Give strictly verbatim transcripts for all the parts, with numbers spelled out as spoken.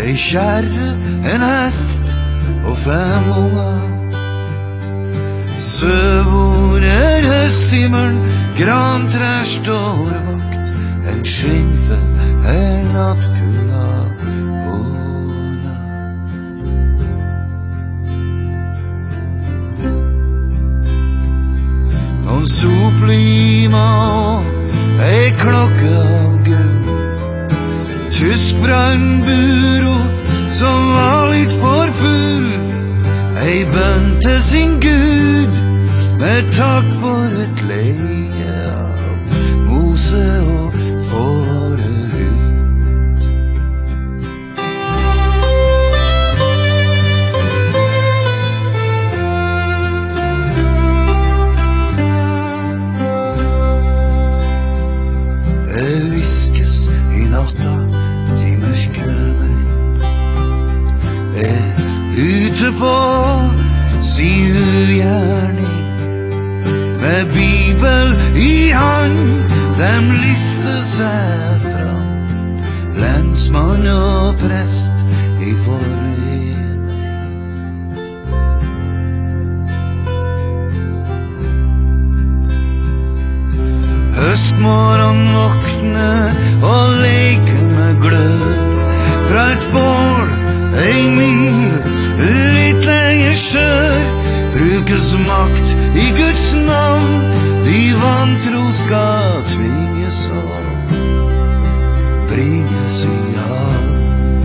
Ei kärre, en häst och fem unga. Sövuner hösthimmern, granträd står vakt. En skynfe, en nattkula båna. Någon soplima och ei klokke av gul. Tysk brannbyrå som var litt for full. Ei bønn til sin Gud med takk for et leie av mose og fårehud. Det viskes i natta de mørkelmen. Ute på sin ugjerning, med Bibel i hand, dem lister seg fram. Lensmann og prest i forening. Høstmorgen våkne og leke med glød fra et bål. Ei mil, litt lenger sør, brukes makt i Guds navn. De vantro skal tvinges av, bringes i havn.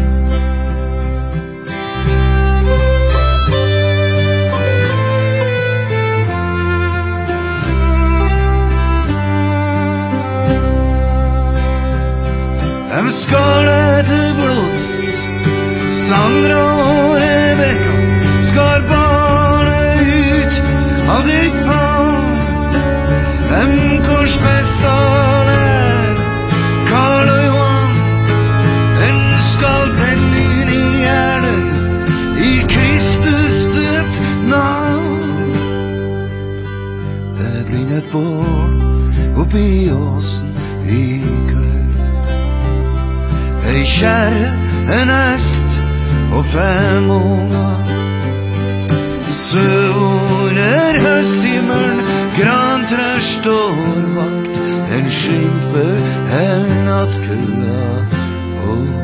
De skåler til blods, Sandra og Rebecca skar barnet ut av ditt favn. Dem korsfestene, Karl og Johan, den skalpen inn i hjernen, i Kristus sitt navn. Det blir et bål oppi åsen i kveld. Ei kjerre, en hest og fem unger. Søvner høsthimmelen, grantræd står vakt. En skynfer, en nattkula og